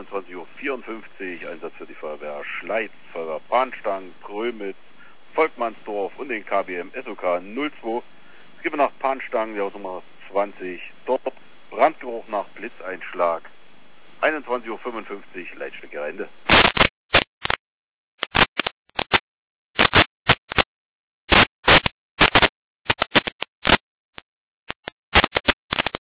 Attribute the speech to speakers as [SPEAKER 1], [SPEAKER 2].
[SPEAKER 1] 21:54 Uhr, Einsatz für die Feuerwehr Schleiz, Feuerwehr Panstang, Grömitz, Volkmannsdorf und den KBM SOK 02. Es gibt nach Panstang, die Hausnummer 20, dort Brandgeruch nach Blitzeinschlag. 21:55 Uhr, Leitstrecke Ende.